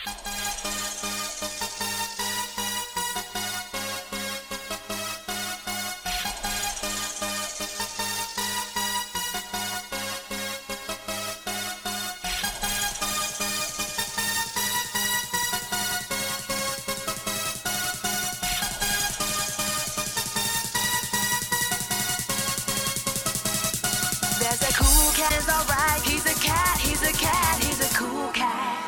There's a cool cat, is alright. He's a cat, he's a cat, he's a cool cat.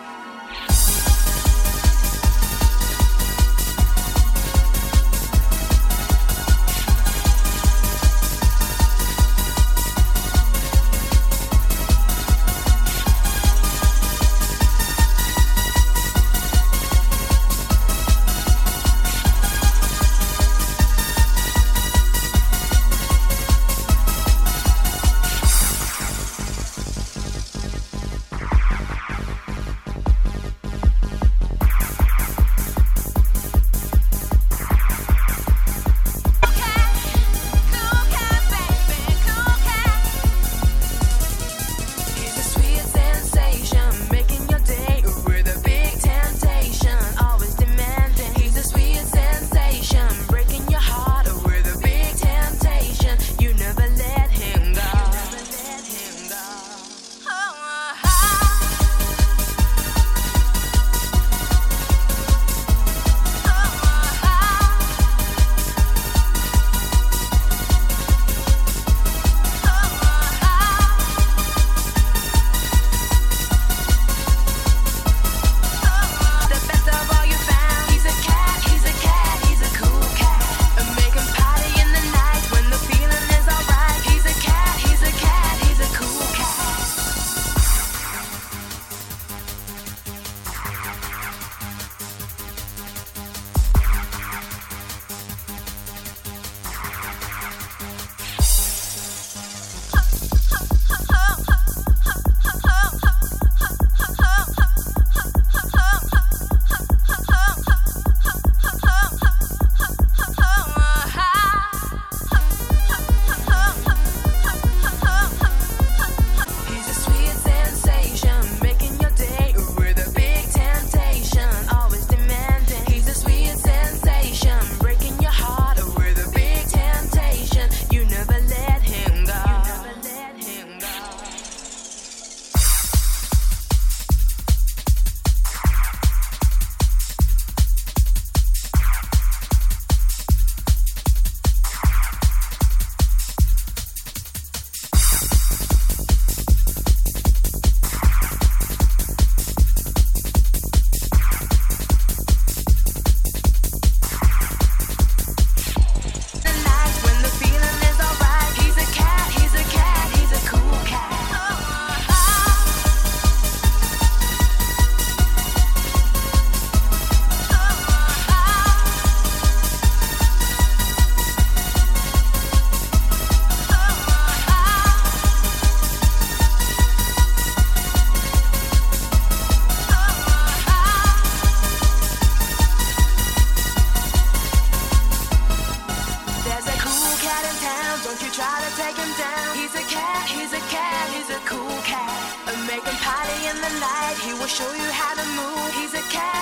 Don't you try to take him down. He's a cat, he's a cat, he's a cool cat. And make him party in the night. He will show you how to move. He's a cat.